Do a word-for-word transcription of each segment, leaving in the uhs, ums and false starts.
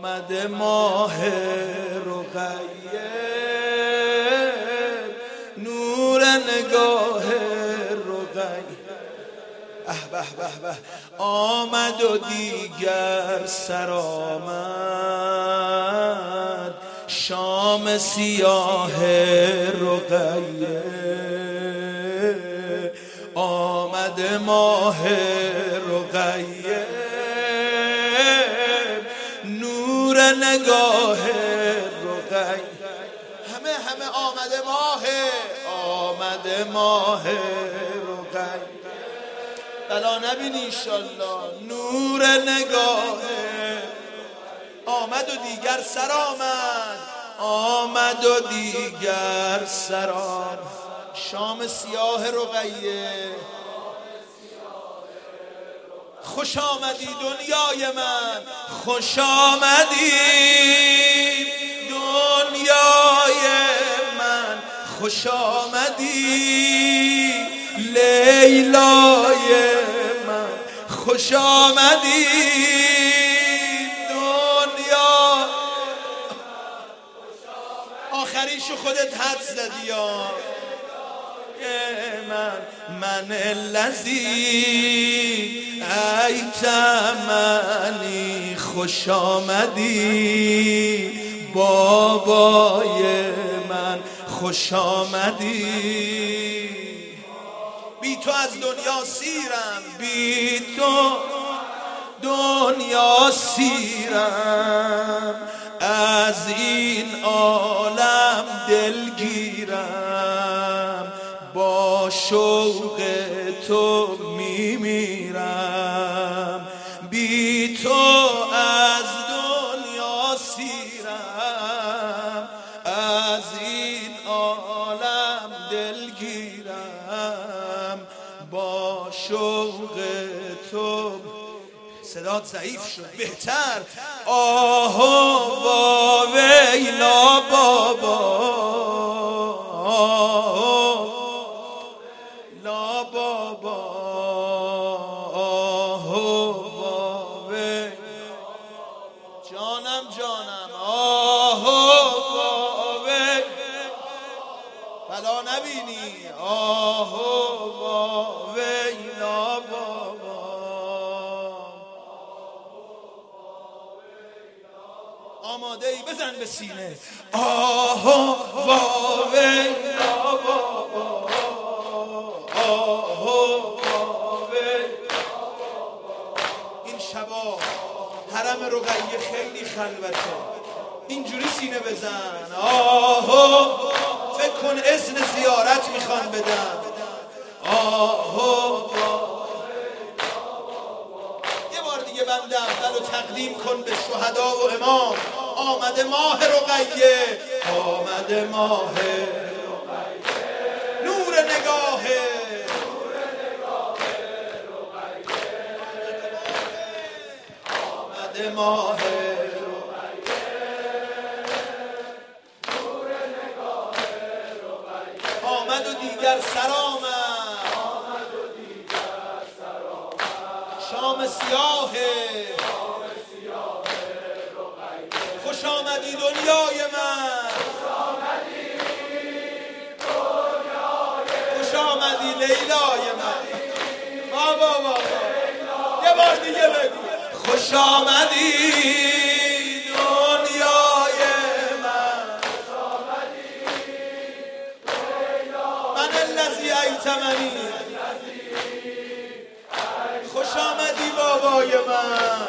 آمده ماه رقیه، نور نگاه رقیه. به به به آمد و دیگر سر آمد، شام سیاه رقیه. آمد ماه رقیه، نور نگاه رقیه. همه همه آمده ماه، آمده ماه رقیه. بلا نبینی ایشالله نور نگاه. آمد و دیگر سر آمد، آمد و دیگر سر آمد، شام سیاه رقیه. خوش آمدی دنیای من، خوش آمدی دنیای من، خوش آمدی لیلای من، خوش آمدی دنیا. آخریشو خودت حد زدی یا من. من الذی ایتمنی، خوش آمدی بابای من، خوش آمدی. بی تو از دنیا سیرم، بی تو دنیا سیرم، از این عالم دلگیرم، با شوق تو میمیرم. بی تو از دنیا سیرم، از این عالم دلگیرم، با شوق تو. صدات ضعیف شد، بهتر. آه و ویلا بابا، لا بابا، آه و ویلا. جانم جانم، آه و ویلا. بلا نبینی، آه و ویلا بابا. آماده ای بزن به سینه. آه و ویلا بابا، آه و ویلا. این شبا حرم رقیه خیلی خلوته، اینجوری سینه بزن. آه و فکر کن اذن زیارت میخوان بدن. آه و یه بار دیگه بنده اول رو تقدیم کن به شهدا و امام. آمده ماه رقیه، آمده ماه رقیه، نور نگاه، نور نگاه رقیه. آمده ماه رقیه، نور نگاه رقیه. آمد و دیگر سر آمد، آمد و دیگر سر آمد، شام سیاه. خوش آمدی دنیای من، خوش آمدی لیلای من. بابا بابا یه بار دیگه بگو. خوش آمدی دنیای من، من الذی ایتمنی، خوش آمدی بابای من.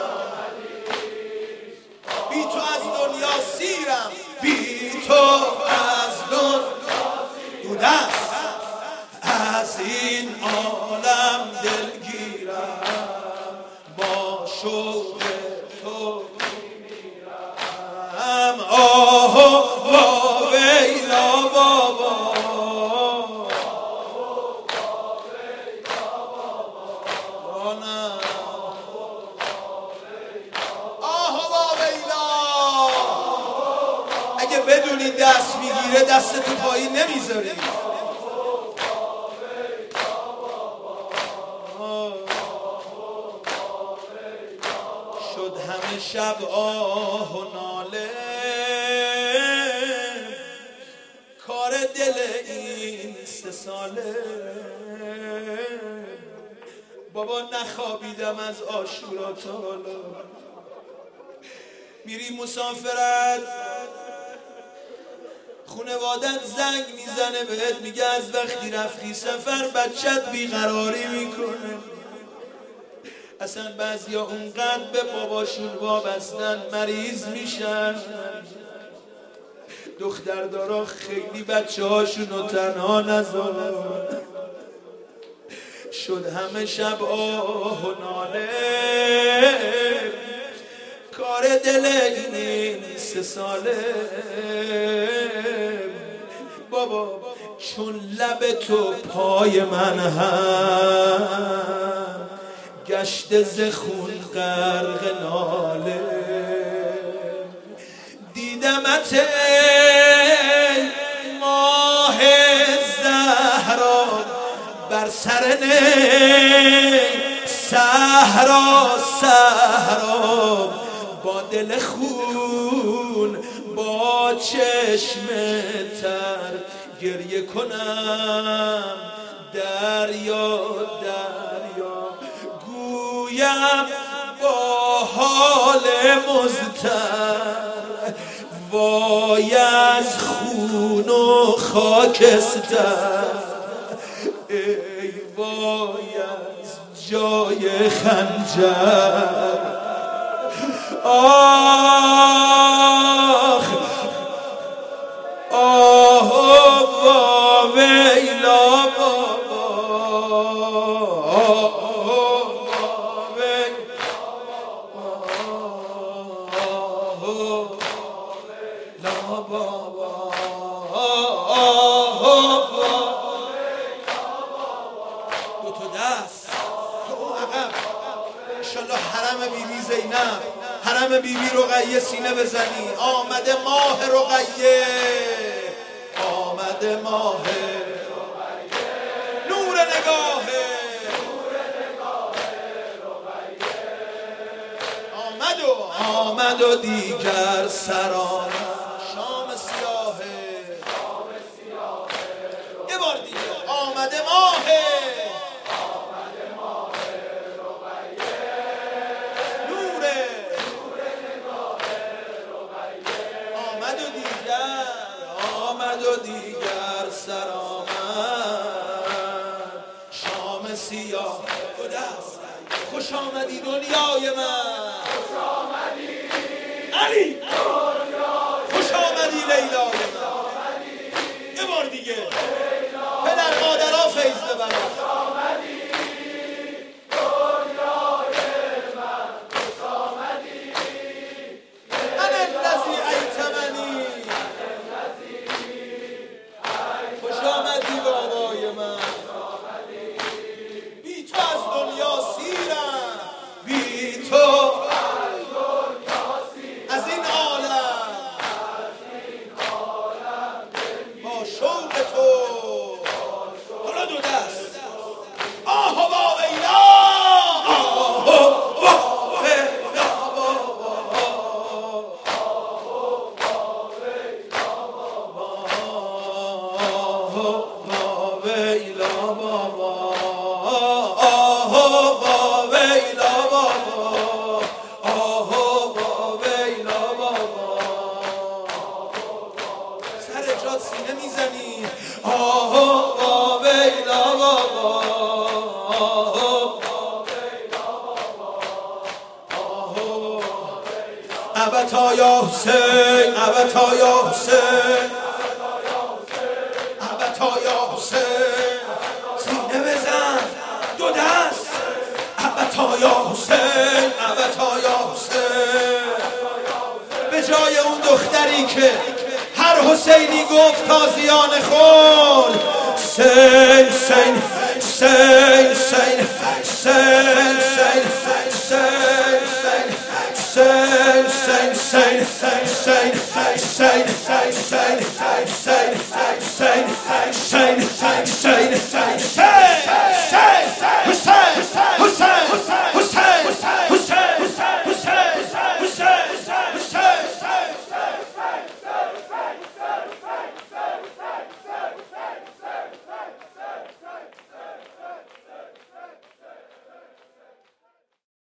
بی تو از دنیا سیرم، بی تو از دنیا دودست، از این عالم دلگیرم، با شوق تو میمیرم. آه و ویلا بابا، بدونی دست میگیره دست تو پایی نمیذاری. شد همه همه شب آه و ناله کار دل این سه ساله. بابا نخوابیدم از عاشورا تا حالا. میری مسافرت خونوادت زنگ میزنه بهت میگه از وقتی رفتی سفر بچت بیقراری میکنه. اصلا بعضیا اونقدر به باباشون وابستن مریض میشن. دختردارا خیلی بچه هاشونو تنها نذارن. شد همه شب آه و ناله کار دل این سه ساله. بابا چون لب تو پای من هم گشت ز خون غرق ناله. دیدمت ای ماه زهرا بر سر نی صحرا صحرا با دل خون با چشم تر گریه کنم دریا دریا گویم با حال مضطر وای از خون و خاکستر. ای وای از جای خنجر. آخ آه با ویلا بابا حرم بیبی زینب حرم بیبی رقیه سینه بزنی. آمده ماه رقیه آمده ماه نور نگاهه آمد و آمد و دیگر سران شام سیاهه. یه بار دیگه آمده ماهه و دیگر سر آمد شام سیاه و دست. خوش آمدی دنیای من خوش آمدی علی خوش آمدی لیلای من. یه بار دیگه پدر مادرها فیض ببرن. ابتا یا حسین ابتا یا حسین ابتا یا حسین سینه بزن دو دست. ابتا یا حسین ابتا یا حسین به جای اون دختری که هر حسینی گفت تازیان خون سین سین سین سین سین سین سین سین سین سین سین سین سین سین سین سین